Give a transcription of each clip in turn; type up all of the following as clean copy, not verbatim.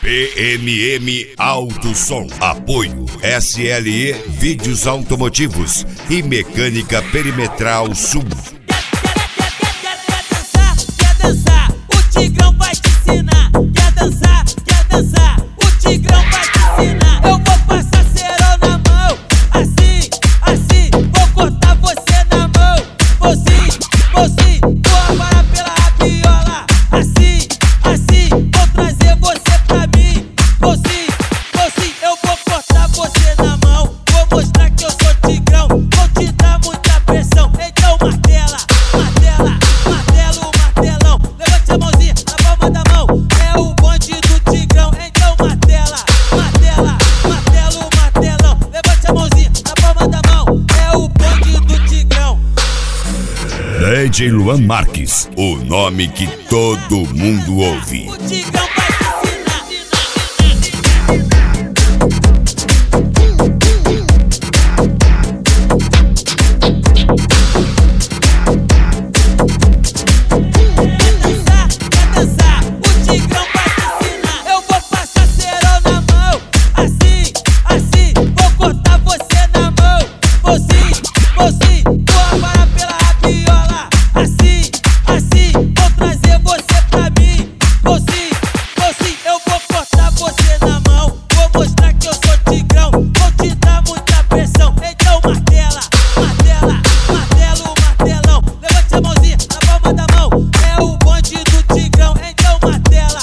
PMM Alto Som. Apoio SLE Vídeos Automotivos e Mecânica Perimetral Sul. Quer dançar? O Tigrão vai te ensinar. Quer dançar? O Tigrão vai te ensinar. Eu vou passar cerol na mão, assim, vou cortar você na mão. Vou sim, vou amarar pela rabiola, assim, vou trazer você pra mim. Vou sim, eu vou cortar você na mão. Vou mostrar que eu sou Tigrão, vou te dar muita pressão. Então martela, martelão. Levante a mãozinha na palma da mão. É o bonde do Tigrão, então martela, martelão. Levante a mãozinha na palma da mão. É o bonde do Tigrão. DJ Luan Marques, o nome que todo mundo ouve. O Tigrão vai te Quer dançar? O Tigrão vai te ensinar. Eu vou passar cerol na mão, assim, vou cortar você na mão. Vou sim, vou amarar pela rabiola, assim, vou trazer você pra mim. Vou sim, eu vou cortar você na mão. Vou mostrar que eu sou Tigrão, vou te dar muita pressão. Então martela, martelão. Levante a mãozinha na palma da mão. É o bonde do Tigrão, então martela,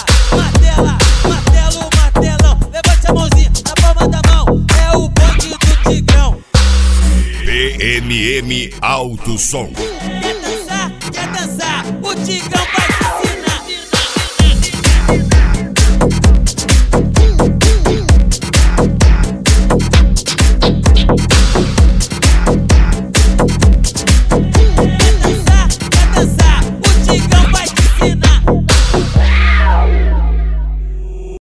martelão. Levante a mãozinha na palma da mão. É o bonde do Tigrão. PMM Alto Som. Quer dançar? O Tigrão